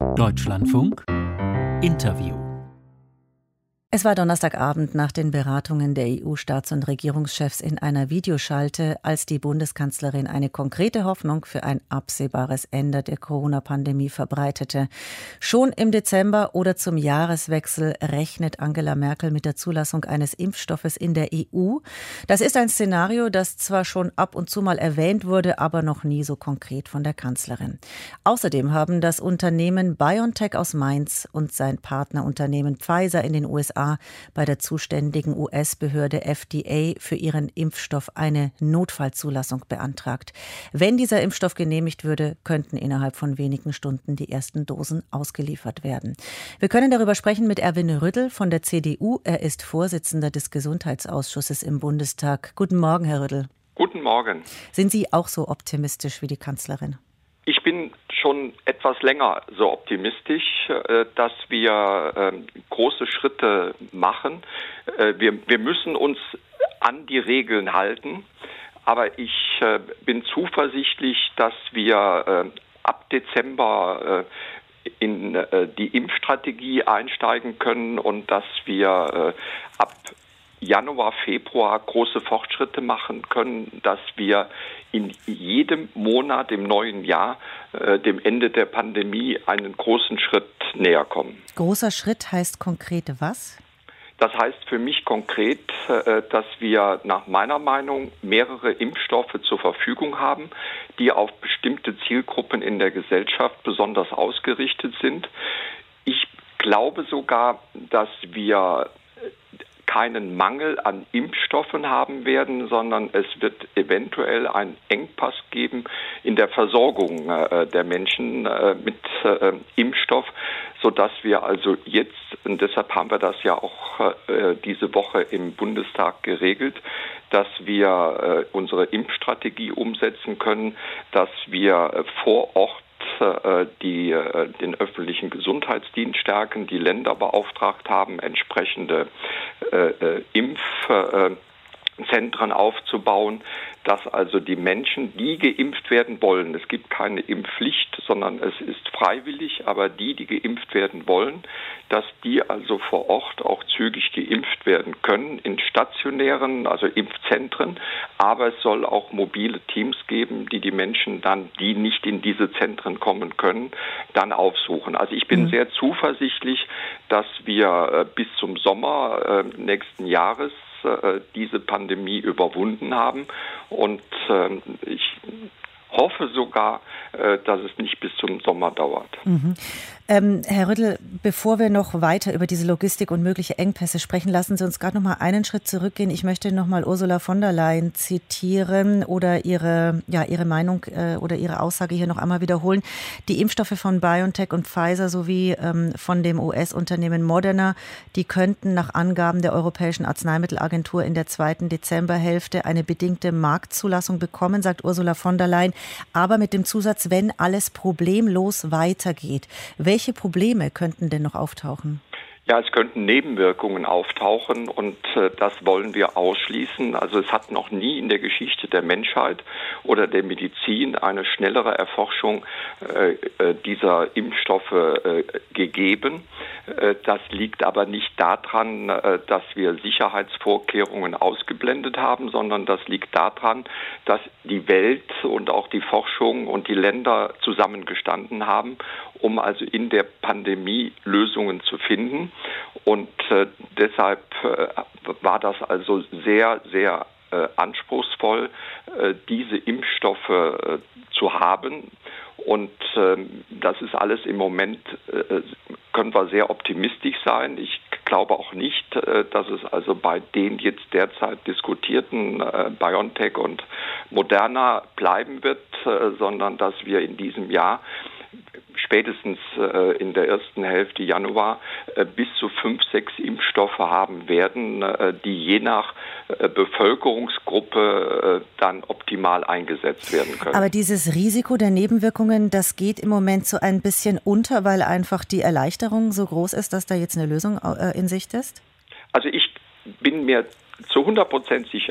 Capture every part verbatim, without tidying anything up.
Deutschlandfunk Interview. Es war Donnerstagabend nach den Beratungen der E U-Staats- und Regierungschefs in einer Videoschalte, als die Bundeskanzlerin eine konkrete Hoffnung für ein absehbares Ende der Corona-Pandemie verbreitete. Schon im Dezember oder zum Jahreswechsel rechnet Angela Merkel mit der Zulassung eines Impfstoffes in der E U. Das ist ein Szenario, das zwar schon ab und zu mal erwähnt wurde, aber noch nie so konkret von der Kanzlerin. Außerdem haben das Unternehmen BioNTech aus Mainz und sein Partnerunternehmen Pfizer in den U S A bei der zuständigen U S-Behörde F D A für ihren Impfstoff eine Notfallzulassung beantragt. Wenn dieser Impfstoff genehmigt würde, könnten innerhalb von wenigen Stunden die ersten Dosen ausgeliefert werden. Wir können darüber sprechen mit Erwin Rüddel von der C D U. Er ist Vorsitzender des Gesundheitsausschusses im Bundestag. Guten Morgen, Herr Rüddel. Guten Morgen. Sind Sie auch so optimistisch wie die Kanzlerin? Ich bin schon etwas länger so optimistisch, dass wir große Schritte machen. Wir, wir müssen uns an die Regeln halten, aber ich bin zuversichtlich, dass wir ab Dezember in die Impfstrategie einsteigen können und dass wir ab Januar, Februar große Fortschritte machen können, dass wir in jedem Monat im neuen Jahr äh, dem Ende der Pandemie einen großen Schritt näher kommen. Großer Schritt heißt konkret was? Das heißt für mich konkret, äh, dass wir nach meiner Meinung mehrere Impfstoffe zur Verfügung haben, die auf bestimmte Zielgruppen in der Gesellschaft besonders ausgerichtet sind. Ich glaube sogar, dass wir keinen Mangel an Impfstoffen haben werden, sondern es wird eventuell einen Engpass geben in der Versorgung äh, der Menschen äh, mit äh, Impfstoff, sodass wir also jetzt, und deshalb haben wir das ja auch äh, diese Woche im Bundestag geregelt, dass wir äh, unsere Impfstrategie umsetzen können, dass wir äh, vor Ort die den öffentlichen Gesundheitsdienst stärken, die Länder beauftragt haben, entsprechende äh, Impfzentren aufzubauen, dass also die Menschen, die geimpft werden wollen, es gibt keine Impfpflicht, sondern es ist freiwillig, aber die, die geimpft werden wollen, dass die also vor Ort auch zügig geimpft werden können in stationären, also Impfzentren, aber es soll auch mobile Teams geben, die die Menschen dann, die nicht in diese Zentren kommen können, dann aufsuchen. Also ich bin mhm. sehr zuversichtlich, dass wir äh, bis zum Sommer äh, nächsten Jahres diese Pandemie überwunden haben und äh, ich hoffe sogar, äh, dass es nicht bis zum Sommer dauert. Mhm. Ähm, Herr Rüddel, bevor wir noch weiter über diese Logistik und mögliche Engpässe sprechen, lassen Sie uns gerade noch mal einen Schritt zurückgehen. Ich möchte noch mal Ursula von der Leyen zitieren oder ihre, ja, ihre Meinung äh, oder ihre Aussage hier noch einmal wiederholen. Die Impfstoffe von BioNTech und Pfizer sowie ähm, von dem U S-Unternehmen Moderna, die könnten nach Angaben der Europäischen Arzneimittelagentur in der zweiten Dezemberhälfte eine bedingte Marktzulassung bekommen, sagt Ursula von der Leyen, aber mit dem Zusatz, wenn alles problemlos weitergeht. Welche Probleme könnten denn noch auftauchen? Ja, es könnten Nebenwirkungen auftauchen und äh, das wollen wir ausschließen. Also es hat noch nie in der Geschichte der Menschheit oder der Medizin eine schnellere Erforschung äh, äh, dieser Impfstoffe äh, gegeben. Äh, das liegt aber nicht daran, äh, dass wir Sicherheitsvorkehrungen ausgeblendet haben, sondern das liegt daran, dass die Welt und auch die Forschung und die Länder zusammengestanden haben, um also in der Pandemie Lösungen zu finden. Und äh, deshalb äh, war das also sehr, sehr äh, anspruchsvoll, äh, diese Impfstoffe äh, zu haben. Und äh, das ist alles im Moment, äh, können wir sehr optimistisch sein. Ich glaube auch nicht, äh, dass es also bei den jetzt derzeit diskutierten äh, BioNTech und Moderna bleiben wird, äh, sondern dass wir in diesem Jahr spätestens äh, in der ersten Hälfte Januar äh, bis zu fünf, sechs Impfstoffe haben werden, äh, die je nach äh, Bevölkerungsgruppe äh, dann optimal eingesetzt werden können. Aber dieses Risiko der Nebenwirkungen, das geht im Moment so ein bisschen unter, weil einfach die Erleichterung so groß ist, dass da jetzt eine Lösung äh, in Sicht ist? Also ich bin mir zu hundert Prozent sicher,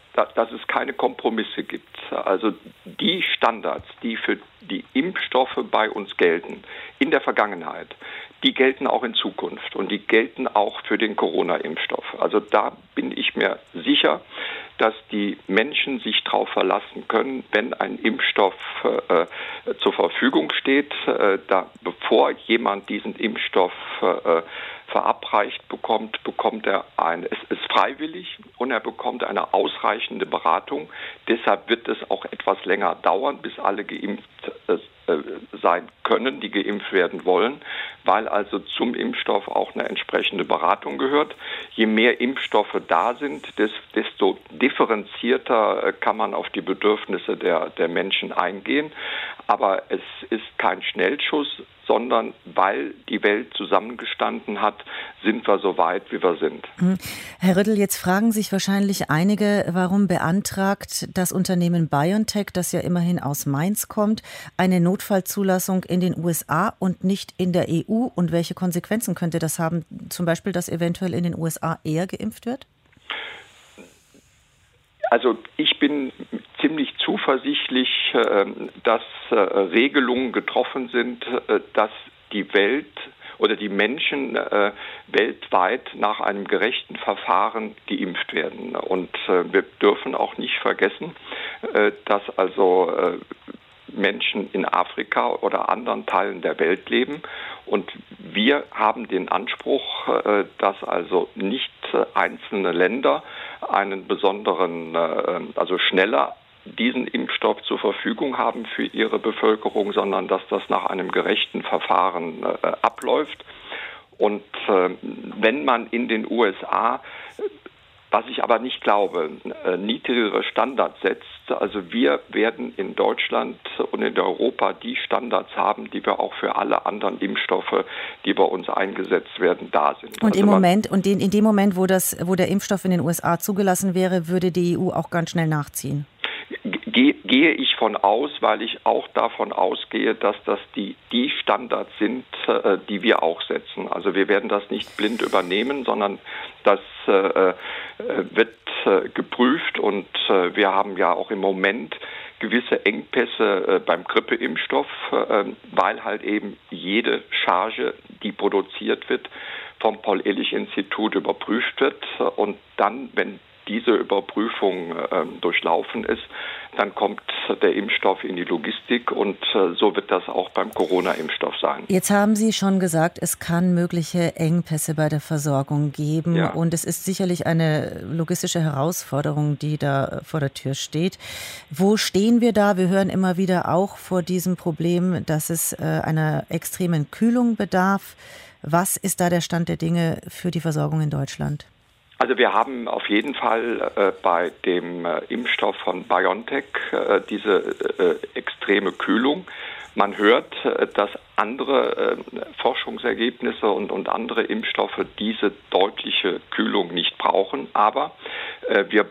dass es keine Kompromisse gibt. Also die Standards, die für die Impfstoffe bei uns gelten, in der Vergangenheit, die gelten auch in Zukunft und die gelten auch für den Corona-Impfstoff. Also da bin ich mir sicher, dass die Menschen sich darauf verlassen können, wenn ein Impfstoff äh, zur Verfügung steht, äh, da, bevor jemand diesen Impfstoff äh, verabreicht bekommt, bekommt er ein, es ist freiwillig und er bekommt eine ausreichende Beratung. Deshalb wird es auch etwas länger dauern, bis alle geimpft äh, sein können, die geimpft werden wollen, weil also zum Impfstoff auch eine entsprechende Beratung gehört. Je mehr Impfstoffe da sind, desto differenzierter kann man auf die Bedürfnisse der, der Menschen eingehen. Aber es ist kein Schnellschuss, sondern weil die Welt zusammengestanden hat, sind wir so weit, wie wir sind. Herr Rüttel, jetzt fragen sich wahrscheinlich einige, warum beantragt das Unternehmen BioNTech, das ja immerhin aus Mainz kommt, eine Notfallzulassung in den U S A und nicht in der E U? Und welche Konsequenzen könnte das haben? Zum Beispiel, dass eventuell in den U S A eher geimpft wird? Also ich bin ziemlich zuversichtlich, dass Regelungen getroffen sind, dass die Welt oder die Menschen weltweit nach einem gerechten Verfahren geimpft werden. Und wir dürfen auch nicht vergessen, dass also Menschen in Afrika oder anderen Teilen der Welt leben. Und wir haben den Anspruch, dass also nicht einzelne Länder einen besonderen, also schneller diesen Impfstoff zur Verfügung haben für ihre Bevölkerung, sondern dass das nach einem gerechten Verfahren abläuft. Und wenn man in den U S A, was ich aber nicht glaube, niedrigere Standards setzt, also wir werden in Deutschland und in Europa die Standards haben, die wir auch für alle anderen Impfstoffe, die bei uns eingesetzt werden, da sind. Und also im Moment und in, in dem Moment, wo das, wo der Impfstoff in den U S A zugelassen wäre, würde die E U auch ganz schnell nachziehen? Ge- gehe ich von aus, weil ich auch davon ausgehe, dass das die, die Standards sind, äh, die wir auch setzen. Also wir werden das nicht blind übernehmen, sondern das äh, wird äh, geprüft und äh, wir haben ja auch im Moment gewisse Engpässe äh, beim Grippeimpfstoff, äh, weil halt eben jede Charge, die produziert wird, vom Paul-Ehrlich-Institut überprüft wird und dann, wenn diese Überprüfung äh, durchlaufen ist, dann kommt der Impfstoff in die Logistik und äh, so wird das auch beim Corona-Impfstoff sein. Jetzt haben Sie schon gesagt, es kann mögliche Engpässe bei der Versorgung geben ja. Und es ist sicherlich eine logistische Herausforderung, die da vor der Tür steht. Wo stehen wir da? Wir hören immer wieder auch vor diesem Problem, dass es äh, einer extremen Kühlung bedarf. Was ist da der Stand der Dinge für die Versorgung in Deutschland? Also wir haben auf jeden Fall äh, bei dem äh, Impfstoff von BioNTech äh, diese äh, extreme Kühlung. Man hört, äh, dass andere äh, Forschungsergebnisse und, und andere Impfstoffe diese deutliche Kühlung nicht brauchen. Aber äh, wir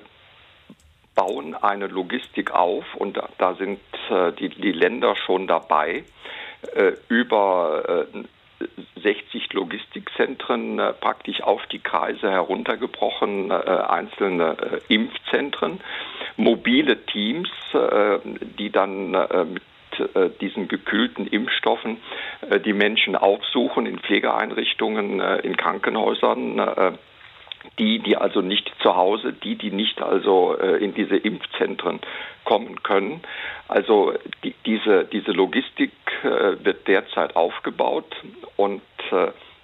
bauen eine Logistik auf und da, da sind äh, die, die Länder schon dabei, äh, über äh, sechzig Logistikzentren äh, praktisch auf die Kreise heruntergebrochen, äh, einzelne äh, Impfzentren, mobile Teams, äh, die dann äh, mit äh, diesen gekühlten Impfstoffen äh, die Menschen aufsuchen in Pflegeeinrichtungen, äh, in Krankenhäusern, äh, die, die also nicht zu Hause, die, die nicht also äh, in diese Impfzentren kommen können. Also die, diese, diese Logistik äh, wird derzeit aufgebaut und äh,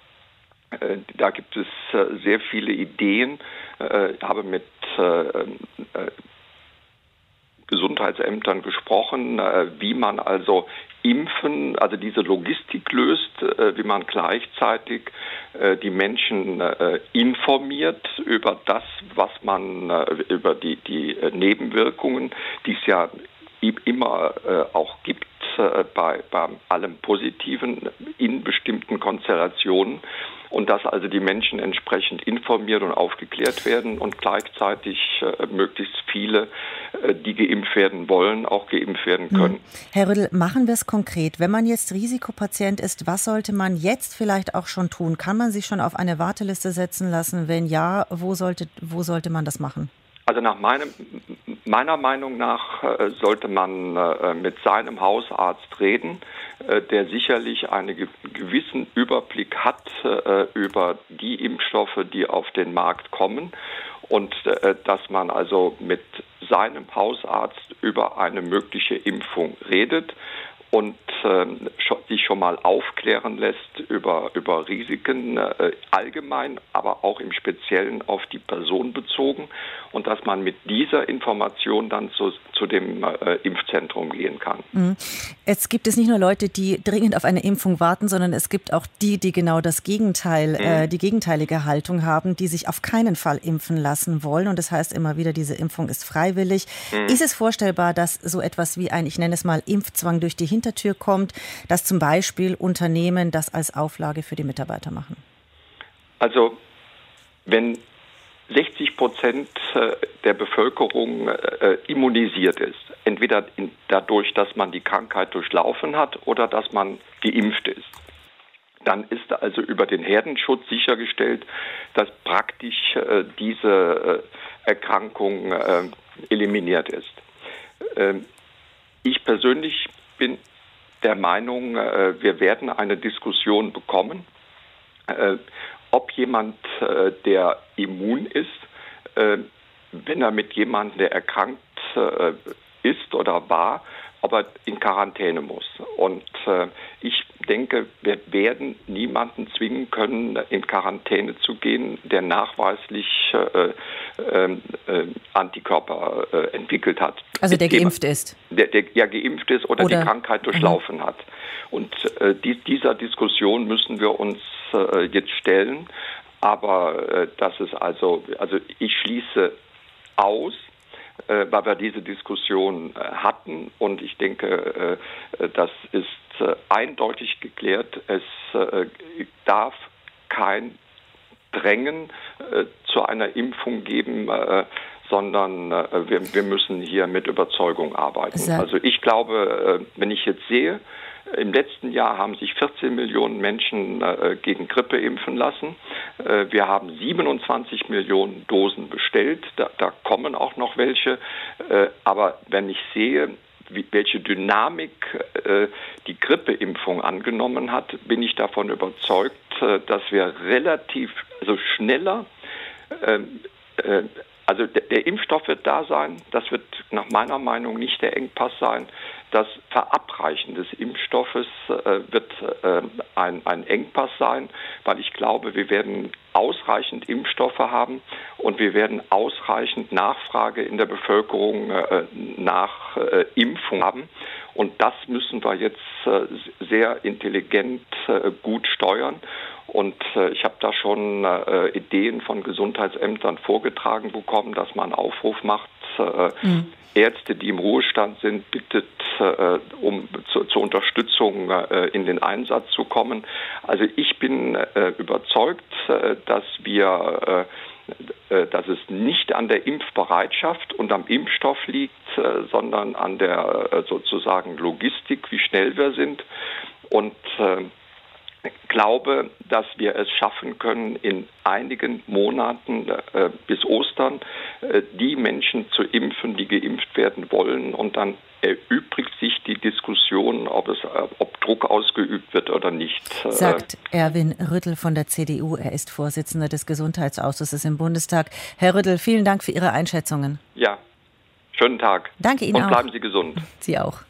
äh, da gibt es äh, sehr viele Ideen. Äh, ich habe mit äh, äh, Gesundheitsämtern gesprochen, äh, wie man also Impfen, also diese Logistik löst, äh, wie man gleichzeitig äh, die Menschen äh, informiert über das, was man, äh, über die, die äh, Nebenwirkungen, die es ja immer äh, auch gibt äh, bei, bei allem Positiven in bestimmten Konstellationen. Und dass also die Menschen entsprechend informiert und aufgeklärt werden und gleichzeitig äh, möglichst viele, äh, die geimpft werden wollen, auch geimpft werden können. Herr Rüttel, machen wir es konkret. Wenn man jetzt Risikopatient ist, was sollte man jetzt vielleicht auch schon tun? Kann man sich schon auf eine Warteliste setzen lassen? Wenn ja, wo sollte, wo sollte man das machen? Also Also nach meinem, meiner Meinung nach äh, sollte man äh, mit seinem Hausarzt reden, äh, der sicherlich einen ge- gewissen Überblick hat äh, über die Impfstoffe, die auf den Markt kommen, und äh, dass man also mit seinem Hausarzt über eine mögliche Impfung redet und äh, sich schon mal aufklären lässt über, über Risiken äh, allgemein, aber auch im Speziellen auf die Person bezogen, und dass man mit dieser Information dann zu, zu dem äh, Impfzentrum gehen kann. Es gibt es nicht nur Leute, die dringend auf eine Impfung warten, sondern es gibt auch die, die genau das Gegenteil, mhm. äh, die gegenteilige Haltung haben, die sich auf keinen Fall impfen lassen wollen. Und das heißt immer wieder, diese Impfung ist freiwillig. Mhm. Ist es vorstellbar, dass so etwas wie ein, ich nenne es mal, Impfzwang durch die Hintertür kommt, dass zum Beispiel Unternehmen das als Auflage für die Mitarbeiter machen? Also wenn sechzig Prozent der Bevölkerung äh, immunisiert ist, entweder in, dadurch, dass man die Krankheit durchlaufen hat oder dass man geimpft ist, dann ist also über den Herdenschutz sichergestellt, dass praktisch äh, diese äh, Erkrankung äh, eliminiert ist. Ähm, ich persönlich bin der Meinung, äh, wir werden eine Diskussion bekommen, äh, ob jemand, äh, der immun ist, äh, wenn er mit jemandem, der erkrankt äh, ist oder war, ob er in Quarantäne muss. Und äh, ich denke, wir werden niemanden zwingen können, in Quarantäne zu gehen, der nachweislich äh, äh, äh, Antikörper äh, entwickelt hat. Also der geimpft ist? Der, der ja geimpft ist oder, oder die Krankheit durchlaufen mhm. hat. Und äh, die, dieser Diskussion müssen wir uns äh, jetzt stellen. Aber äh, das ist also, also ich schließe aus, äh, weil wir diese Diskussion äh, hatten, und ich denke, äh, das ist äh, eindeutig geklärt. Es äh, darf kein Drängen äh, zu einer Impfung geben, äh, sondern äh, wir, wir müssen hier mit Überzeugung arbeiten. Sehr. Also ich glaube, äh, wenn ich jetzt sehe, im letzten Jahr haben sich vierzehn Millionen Menschen äh, gegen Grippe impfen lassen. Äh, wir haben siebenundzwanzig Millionen Dosen bestellt. Da, da kommen auch noch welche. Äh, aber wenn ich sehe, wie, welche Dynamik äh, die Grippeimpfung angenommen hat, bin ich davon überzeugt, äh, dass wir relativ, also schneller, äh, äh, also der, der Impfstoff wird da sein. Das wird nach meiner Meinung nicht der Engpass sein. Das Verabreichen des Impfstoffes äh, wird äh, ein, ein Engpass sein, weil ich glaube, wir werden ausreichend Impfstoffe haben und wir werden ausreichend Nachfrage in der Bevölkerung äh, nach äh, Impfung haben. Und das müssen wir jetzt äh, sehr intelligent äh, gut steuern. Und äh, ich habe da schon äh, Ideen von Gesundheitsämtern vorgetragen bekommen, dass man einen Aufruf macht, äh, mhm. Ärzte, die im Ruhestand sind, bittet, äh, um zu, zur Unterstützung äh, in den Einsatz zu kommen. Also ich bin äh, überzeugt, äh, dass wir, äh, äh, dass es nicht an der Impfbereitschaft und am Impfstoff liegt, äh, sondern an der äh, sozusagen Logistik, wie schnell wir sind. Und äh, glaube, dass wir es schaffen können, in einigen Monaten äh, bis Ostern äh, die Menschen zu impfen, die geimpft werden wollen. Und dann erübrigt sich die Diskussion, ob es, äh, ob Druck ausgeübt wird oder nicht. Sagt Erwin Rüttel von der C D U. Er ist Vorsitzender des Gesundheitsausschusses im Bundestag. Herr Rüttel, vielen Dank für Ihre Einschätzungen. Ja, schönen Tag. Danke Ihnen auch. Und bleiben Sie gesund. Sie auch.